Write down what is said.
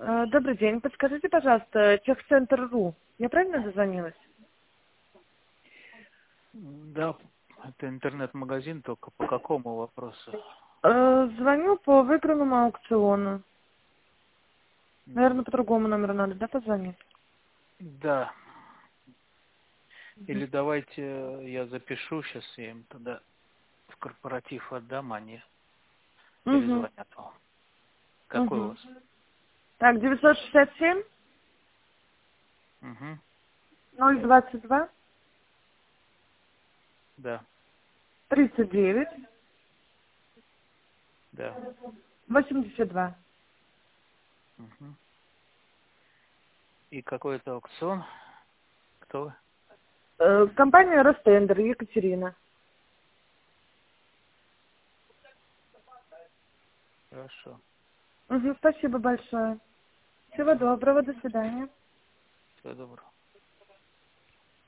Добрый день. Подскажите, пожалуйста, Техцентр.ру. Я правильно дозвонилась? Да, это интернет-магазин, только по какому вопросу? Звоню по выигранному аукциону. Наверное, М, по другому номеру надо, да, позвонить? Да. Или давайте я запишу, сейчас я им тогда в корпоратив отдам, они Угу. перезвонят вам. Какой у Угу. вас? Так, 967 Угу. 022 Да, 39 да. 82. Угу. И какой-то аукцион? Кто вы? Компания Ростендер, Екатерина. Хорошо. Угу, спасибо большое. Всего доброго, до свидания. Всего доброго.